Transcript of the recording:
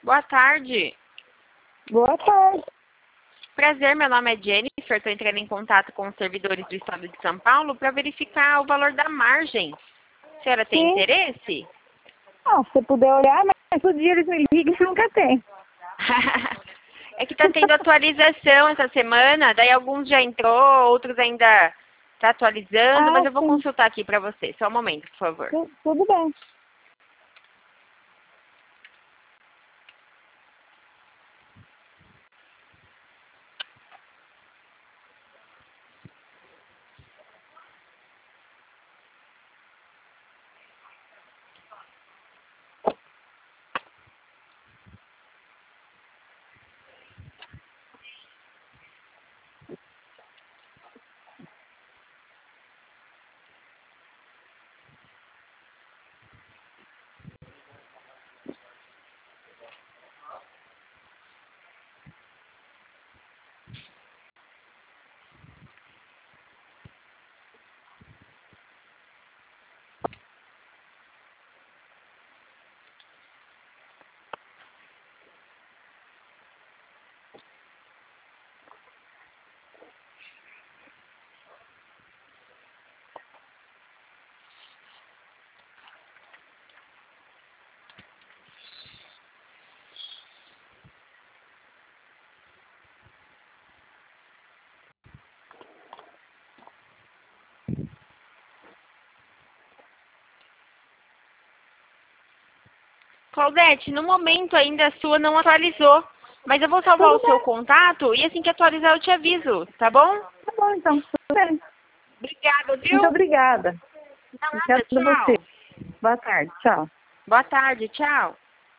Boa tarde. Boa tarde. Prazer, meu nome é Jennifer. Estou entrando em contato com os servidores do Estado de São Paulo para verificar o valor da margem. A senhora tem Sim. interesse? Ah, se você puder olhar, mas o dia eles me ligam e nunca tem. É que está tendo atualização essa semana, daí alguns já entrou, outros ainda está atualizando, mas eu vou Sim. consultar aqui para você. Só um momento, por favor. Tudo bem. Claudete, no momento ainda a sua não atualizou, mas eu vou salvar o Tudo seu bem. contato e assim que atualizar eu te aviso, tá bom? Tá bom, então. Tudo bem. Obrigada, Muito viu? obrigada. Nada, Obrigada a você. tchau. Boa tarde. Tchau. Boa tarde, tchau.